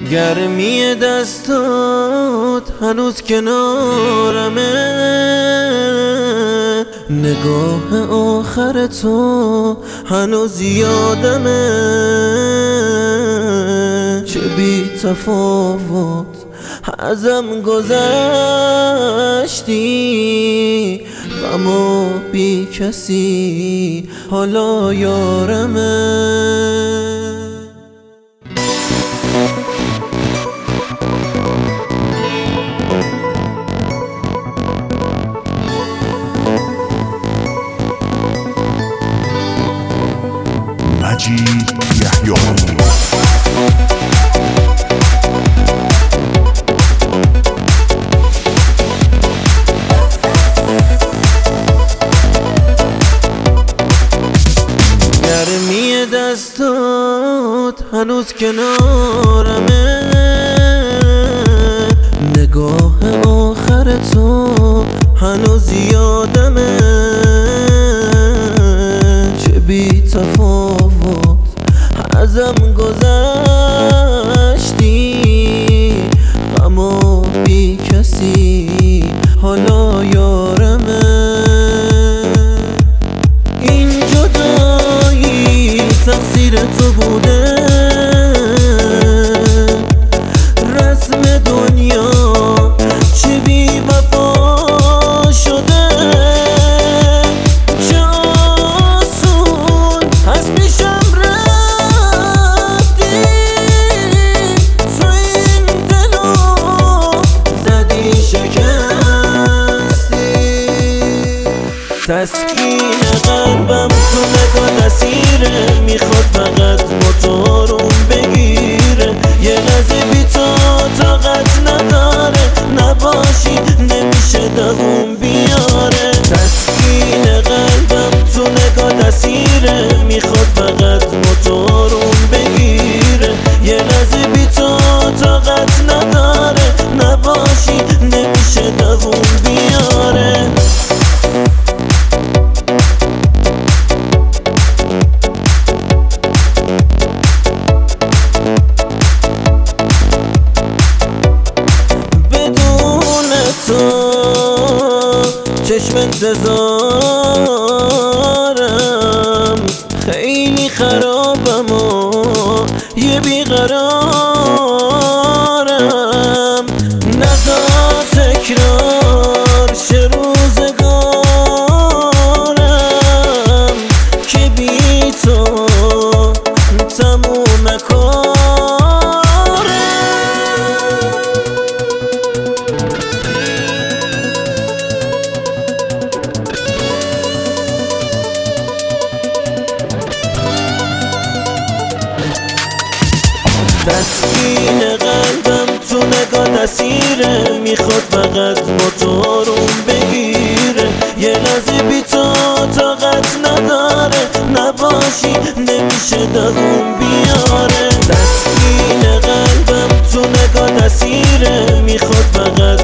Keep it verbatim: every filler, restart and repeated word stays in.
گرمی دستات هنوز کنارمه، نگاه آخر تو هنوز یادمه. چه بی تفاوت ازم گذشتی، اما بی کسی حالا یارمه. مجید یحیی گرمی دستات هنوز کنارمه، نگاه آخر تو هنوز یادمه. چه بی تفاوت ازم گذشتی، اما بی کسی حالا یارمه. این جدایی تقصیر تو بوده، رسم دنیا چه بی وفا شده. چه آسون هست پیشم رفتی، تو این دلو زدی شکستی. تسکین قلبم تو نگاه اسیره، میخواد فقط موتورم بگیره. یه لحظه بی تو طاقت نداره، نباشی نمیشه دووم بیاره. تسکین قلبم تو نگاه اسیره، میخواد فقط موتورم بگیره. یه لحظه بی تو طاقت نداره، نباشی نمیشه دووم بیاره. چشم انتظارم خیلی خرابم و یه بیقرارم. نذار تکرار شه روزگارم، که بی تو تموم کارم. تسکین قلبم تو نگاه اسیره، میخواد فقط موتورم بگیره. یه لحظه بی تو طاقت نداره، نباشی نمیشه دووم بیاره. تسکین قلبم تو نگاه اسیره، میخواد فقط